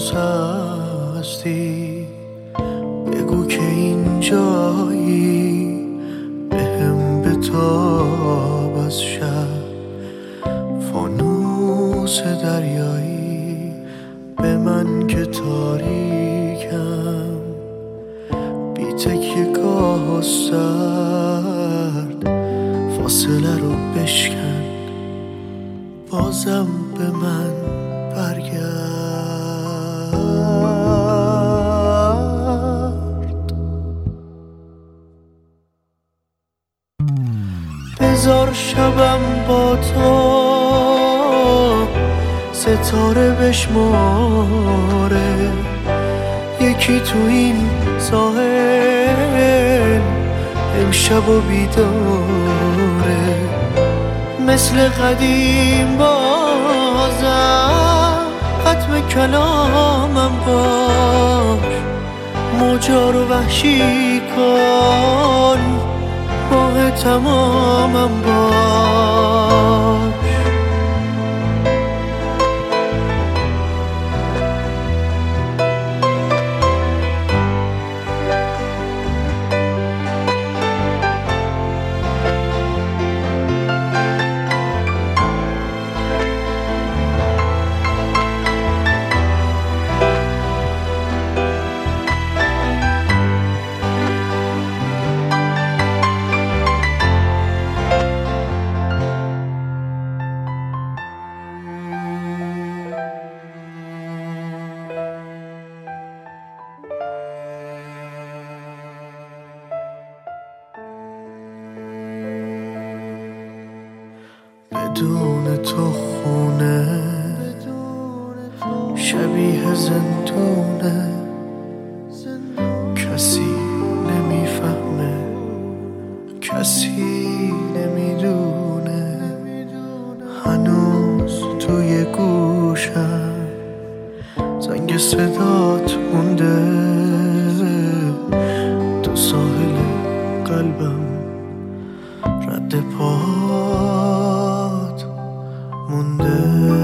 باز هستی بگو که اینجایی بهم بتاب از شب فانوس دریایی به من که تاریکم بی تکیه گاه سرد فاصله رو بشکن بازم به من برگرد بذار شبم با تو ستاره بشماره یکی تو این ساحل امشب و بیداره مثل قدیم بازم ختم کلامم باش موجا رو وحشی کن ماه تمامم باش بدون تو خونه شبیه زندونه کسی نمیفهمه کسی نمیدونه هنوز توی گوشم زنگ صدات مونده تو ساحل قلبم رد پات مونده